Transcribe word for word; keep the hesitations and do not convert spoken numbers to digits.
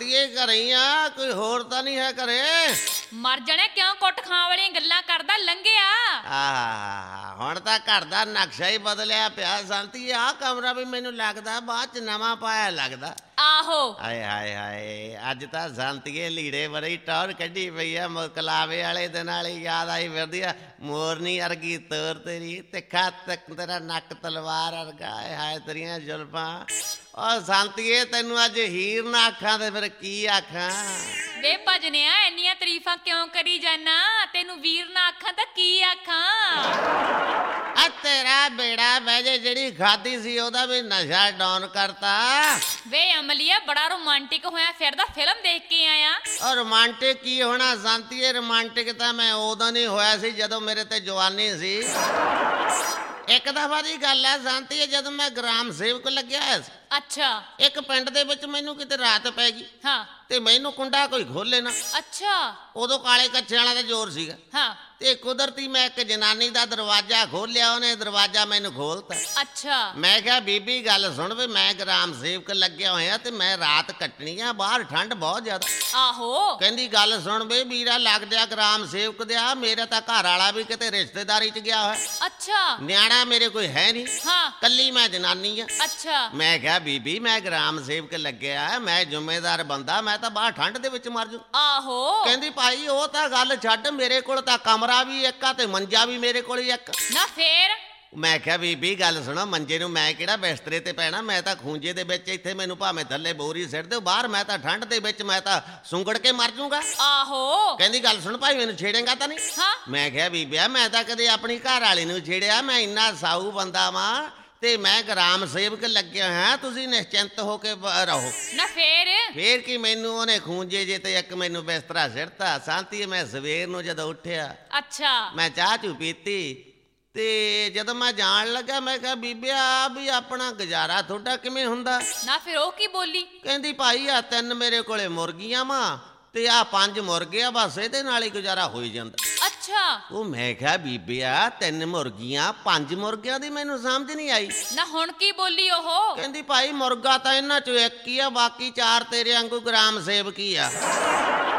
शांतिए घरे ही आ, कोई होर तां नहीं है घरे? मर जाने क्यों कुट खां वाली गल्लां करदा लंघिया। आह हुण तां घर दा नक्शा ही बदलिया पिया शांति। आ कमरा भी मैनूं लगदा बाਅद च नवां पाया लगदा। आहो हाय हाय हाय अज तां शांतिए लीड़े बड़ी टौर कड्ढी पई आ। मुकलावे वाले दिन वाली याद आई फिरदी आ। मोरनी वर्गी तोर तेरी, तिखा तक तेरा नक तलवार वर्गा। हाय तेरियां जुल्फां। और शांतिए तैनूं अज हीर ना आखां ते फिर की आखां? वे भजनिया इन्नियां तरीफां क्यों करी जाना? तेनू वीर ना आखां तां की आखां? आ तेरा बेड़ा वैजे जिहड़ी खाधी सी ओहदा भी नशा डाउन करता। वे अमलिया बड़ा रोमांटिक होया फिरदा, फिल्म देख के आया। और रोमांटिक की होना शांतिए? रोमांटिक तां मैं उदों नहीं होया सी जदों मेरे ते जवानी सी। एक दफा दी गल है शांतिए, जदों मैं ग्राम सेवक लग्या होया सी। अच्छा एक पिंड दे विच मैनूं किते रात पै गई हाँ ते मैनूं कुंडा कोई खोले ना। अच्छा उदों काले कच्छे वाला दा जोर सीगा हाँ ते कुदरती मैं एक जनानी दा दरवाजा खोलिया, ਉਹਨੇ दरवाजा मैनूं खोलता। अच्छा मैं क्या बीबी गल सुन वे, मैं ग्राम सेवक लग्या होया ते मैं रात कटनी आ, बाहर ठंड बहुत ज्यादा। आहो कहंदी गल सुन वे वीरा लग जा ग्राम सेवक दिया, मेरा तां घर वाला भी किते रिश्तेदारी च गया होया, अच्छा न्याणा मेरे कोई है नहीं, हाँ कल्ली मैं जनानी आ। अच्छा मैं क्या बीबी मैं ग्राम सेवक लग्या, मैं जिम्मेदार बंदा, मैं तां बाहर ठंड दे विच मर जू। आहो कहंदी भाई ਉਹ ਤਾਂ ਗੱਲ ਛੱਡ, ਮੇਰੇ ਕੋਲ ਤਾਂ ਕਮਰਾ ਵੀ ਇੱਕ ਆ ਤੇ ਮੰਜਾ ਵੀ ਮੇਰੇ ਕੋਲ ਹੀ ਇੱਕ। ना फिर ਮੈਂ ਕਿਹਾ ਬੀਬੀ ਗੱਲ ਸੁਣੋ, ਮੰਜੇ ਨੂੰ ਮੈਂ ਕਿਹੜਾ ਬਿਸਤਰੇ ਤੇ ਪੈਣਾ, ਮੈਂ ਤਾਂ ਖੂੰਜੇ ਦੇ ਵਿੱਚ ਇੱਥੇ ਮੈਨੂੰ ਭਾਵੇਂ ਥੱਲੇ ਬੋਰੀ ਸਿੱਟ ਦਿਓ ਬਾਹਰ, ਮੈਂ ਤਾਂ ਠੰਡ ਦੇ ਵਿੱਚ ਮੈਂ ਤਾਂ ਸੁੰਗੜ ਕੇ ਮਰ ਜੂੰਗਾ। आहो ਕਹਿੰਦੀ ਗੱਲ ਸੁਣ ਭਾਈ ਮੈਨੂੰ ਛੇੜੇਗਾ ਤਾਂ ਨਹੀਂ? हाँ ਮੈਂ ਕਿਹਾ ਬੀਬੀਆ ਮੈਂ ਤਾਂ ਕਦੇ ਆਪਣੀ ਘਰ ਵਾਲੀ ਨੂੰ ਛੇੜਿਆ, ਮੈਂ ਇੰਨਾ ਸਾਊ ਬੰਦਾ ਵਾਂ ਤੇ ਮੈਂ ਗ੍ਰਾਮ ਸੇਵਕ ਲੱਗਿਆ ਹਾਂ, ਤੁਸੀਂ ਨਿਸ਼ਚਿੰਤ ਹੋ ਕੇ ਰਹੋ। ना फिर ਫੇਰ ਕੀ ਮੈਨੂੰ ਉਹਨੇ ਖੂੰਜੇ ਜੇ ਤੇ ਇੱਕ ਮੈਨੂੰ ਬਿਸਤਰਾ ਸਿੱਟਤਾ। ਸ਼ਾਂਤੀ ਮੈਂ ਸਵੇਰ ਨੂੰ ਜਦੋਂ ਉੱਠਿਆ अच्छा ਮੈਂ ਚਾਹ ਚੂ ਪੀਤੀ ਤੇ ਜਦੋਂ ਮੈਂ ਜਾਣ ਲੱਗਾ ਮੈਂ ਕਿਹਾ ਬੀਬਿਆ ਵੀ ਆਪਣਾ ਗੁਜ਼ਾਰਾ ਤੁਹਾਡਾ ਕਿਵੇਂ ਹੁੰਦਾ? ना फिर ओ की बोली? ਕਹਿੰਦੀ ਭਾਈ ਆ ਤਿੰਨ ਮੇਰੇ ਕੋਲੇ ਮੁਰਗੀਆਂ ਵਾ ਤੇ ਆ ਪੰਜ ਮੁਰਗੇ ਆ, ਬਸ ਇਹਦੇ ਨਾਲ ਹੀ ਗੁਜ਼ਾਰਾ ਹੋਈ ਜਾਂਦਾ। अच्छा ਉਹ ਮੈਂ ਕਿਹਾ ਬੀਬਿਆ ਤਿੰਨ ਮੁਰਗੀਆਂ ਪੰਜ ਮੁਰਗਿਆਂ ਦੀ ਮੈਨੂੰ ਸਮਝ ਨਹੀਂ ਆਈ। ना हुण की बोली ओहो? ਕਹਿੰਦੀ ਭਾਈ ਮੁਰਗਾ ਤਾਂ ਇਹਨਾਂ ਚੋਂ ਇੱਕ ਹੀ ਆ, ਬਾਕੀ ਚਾਰ ਤੇਰੇ ਵਾਂਗੂ ਗ੍ਰਾਮ ਸੇਵਕ ਹੀ ਆ।